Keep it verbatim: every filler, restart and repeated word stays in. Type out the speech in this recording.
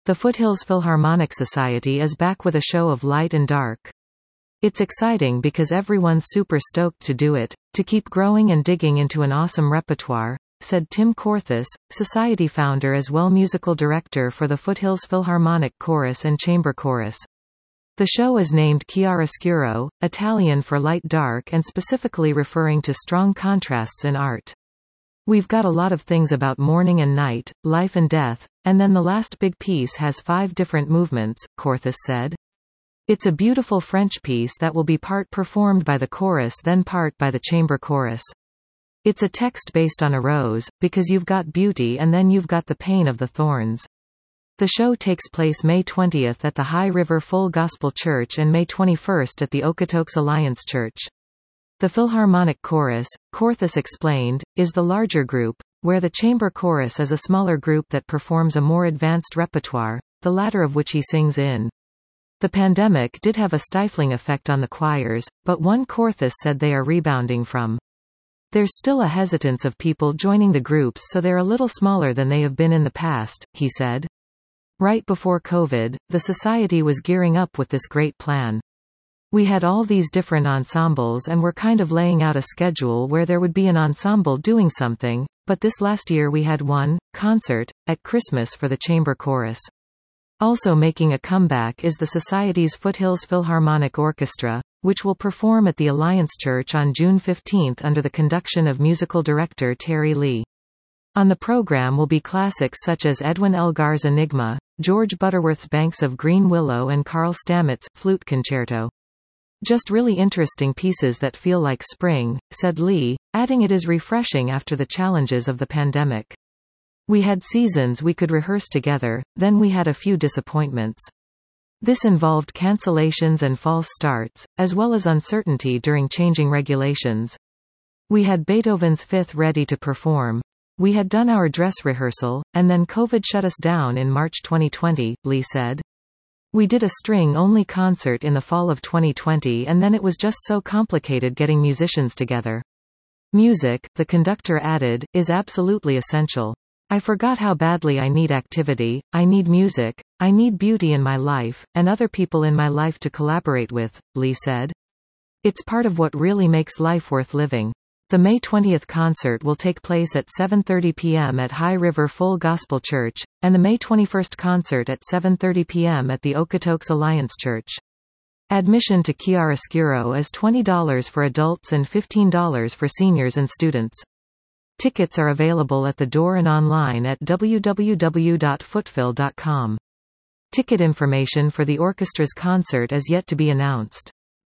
The Foothills Philharmonic Society is back with a show of light and dark. It's exciting because everyone's super stoked to do it, to keep growing and digging into an awesome repertoire, said Tim Korthus, Society founder as well musical director for the Foothills Philharmonic Chorus and Chamber Chorus. The show is named Chiaroscuro, Italian for light dark and specifically referring to strong contrasts in art. We've got a lot of things about morning and night, life and death, and then the last big piece has five different movements, Korthus said. It's a beautiful French piece that will be part performed by the chorus then part by the chamber chorus. It's a text based on a rose, because you've got beauty and then you've got the pain of the thorns. The show takes place May twentieth at the High River Full Gospel Church and May twenty-first at the Okotoks Alliance Church. The Philharmonic Chorus, Korthus explained, is the larger group, where the chamber chorus is a smaller group that performs a more advanced repertoire, the latter of which he sings in. The pandemic did have a stifling effect on the choirs, but one Korthus said they are rebounding from. There's still a hesitance of people joining the groups, so they're a little smaller than they have been in the past, he said. Right before COVID, the society was gearing up with this great plan. We had all these different ensembles and were kind of laying out a schedule where there would be an ensemble doing something, but this last year we had one concert at Christmas for the chamber chorus. Also making a comeback is the Society's Foothills Philharmonic Orchestra, which will perform at the Alliance Church on June fifteenth under the conduction of musical director Terry Lee. On the program will be classics such as Edwin Elgar's Enigma, George Butterworth's Banks of Green Willow and Carl Stammett's Flute Concerto. Just really interesting pieces that feel like spring, said Lee, adding it is refreshing after the challenges of the pandemic. We had seasons we could rehearse together, then we had a few disappointments. This involved cancellations and false starts, as well as uncertainty during changing regulations. We had Beethoven's Fifth ready to perform. We had done our dress rehearsal, and then COVID shut us down in March twenty twenty, Lee said. We did a string-only concert in the fall of twenty twenty and then it was just so complicated getting musicians together. Music, the conductor added, is absolutely essential. I forgot how badly I need activity, I need music, I need beauty in my life, and other people in my life to collaborate with, Lee said. It's part of what really makes life worth living. The May twentieth concert will take place at seven thirty p m at High River Full Gospel Church, and the May twenty-first concert at seven thirty p m at the Okotoks Alliance Church. Admission to Chiaroscuro is twenty dollars for adults and fifteen dollars for seniors and students. Tickets are available at the door and online at w w w dot footphil dot com. Ticket information for the orchestra's concert is yet to be announced.